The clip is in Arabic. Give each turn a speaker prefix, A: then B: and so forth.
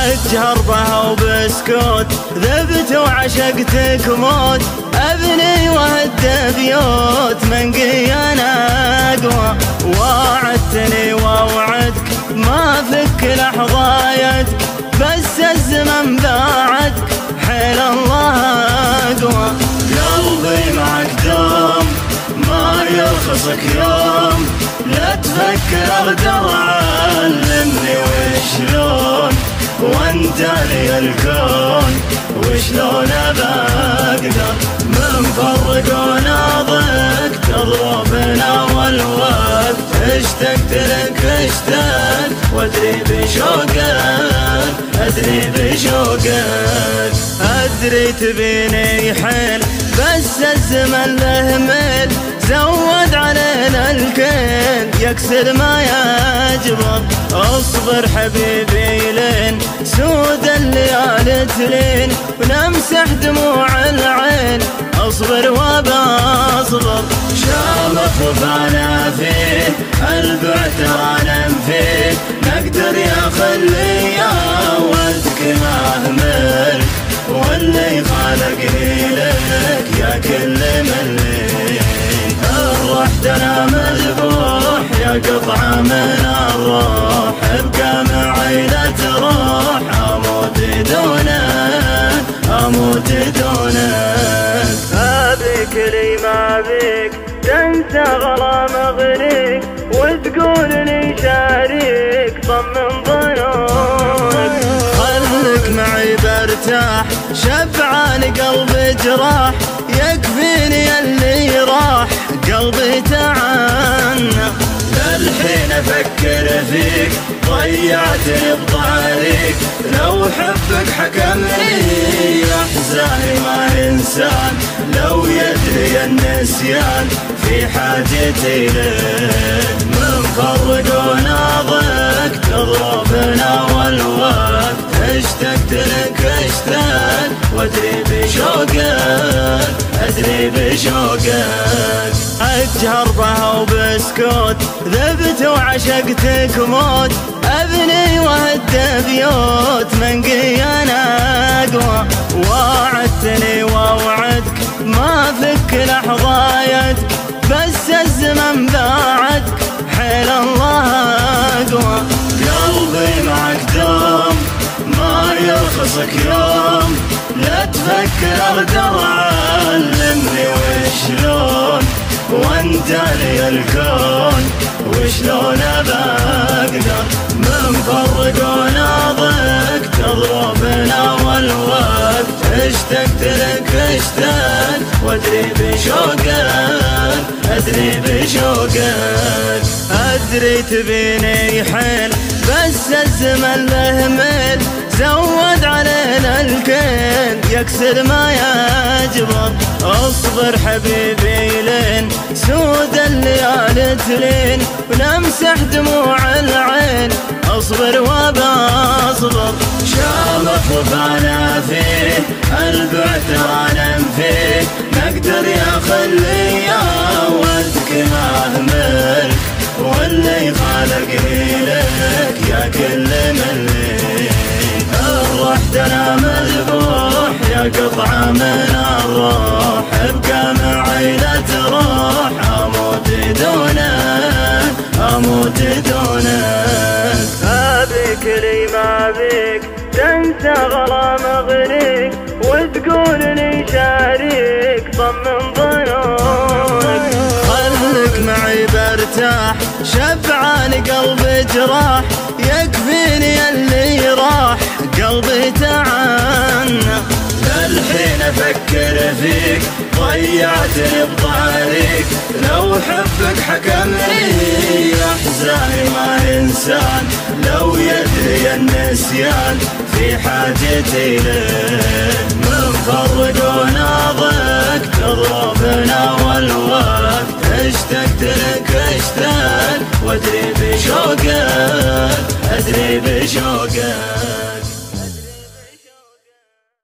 A: اجهر بها وبسكوت، ذبت وعشقتك موت، ابني وهد بيوت من قيانا اقوى. وعدتني واوعدك ما فك لحظايتك، بس الزمن بعدك حيل الله اقوى. قلبي معك دوم ما يرخصك يوم، لا تفكر اقدر علمني وشلون، وانت لي الكون وشلون بقدر. من فرق وناضك تضربنا والوقت، اشتقت لك اشتقت وادري بشوقك، ادري بشوقك. ادري تبيني حيل بس الزمن له ميل، زود علينا الكيل يكسر ما يجبر. اصبر حبيبي لين سود الليالي تلين، ونمسح دموع العين. اصبر وبصبر شامخ وفانا فيه، البعتر فيه نقدر يا خلي يا ودك مهمل، واللي خلقني لك يا كل ملي. الرحت انا مذبوح يا قطعة من الروح، ابقى معي لا تروح، اموت دونك اموت دونك. ابيك لي ما بيك تنسى غرام اغريك، وتقول لي شاريك طمن ظنونك. خلك معي برتاح شبعان قلبي جراح، يكفيني اللي راح قلبي تعنى. للحين افكر فيك ضيعتني بطريق، لو حبك حكمني احزاني ما انسان، لو يدري النسيان في حاجتي لك. من فرق وناضك تضربنا والوقت، اشتقت لك اشتقت وادري بشوقك، ادري بشوقك. اجهر بها وبسكوت، ذبت وعشقتك موت، ابني وهد بيوت من قيانا اقوى. وعدتني واوعدك ما فك لحظايتك، بس الزمن بعدك حيل الله اقوى. قلبي معك دوم ما يرخصك يوم، لا تفكر اقدر علمني وشلون، وانت لي الكون وشلون بقدر. من فرق وناضك تضربنا والوقت، اشتقت لك اشتقت وادري بشوقك، ادري بشوقك. ادري تبيني حيل بس الزمن له ميل، زود علينا الكيل يكسر ما يجبر. اصبر حبيبي لين سود الليالي تلين، ونمسح دموع العين. اصبر وبصبر شامخ وفانا فيه، البعتر فيه نقدر يا خلي يا ودك مهمل، واللي خلقني لك يا كل ملي. الرحت انا مذبوح يا قطعة من الروح، ابقى معي لا تروح، اموت دونك اموت دونك. ابيك لي ما بيك تنسى غرام اغريك، وتقول لي شاريك طمن ظنونك. خلك معي برتاح شبعان قلبي جراح، يكفيني اللي راح قلبي تعنى. للحين افكر فيك ضيعتني بطريق، لو حبك حكمني احزاني ما انسان، لو يدري النسيان في حاجتي لك. من فرق وناضك تضربنا والوقت، اشتقت لك اشتقت وادري بشوقك، ادري بشوقك.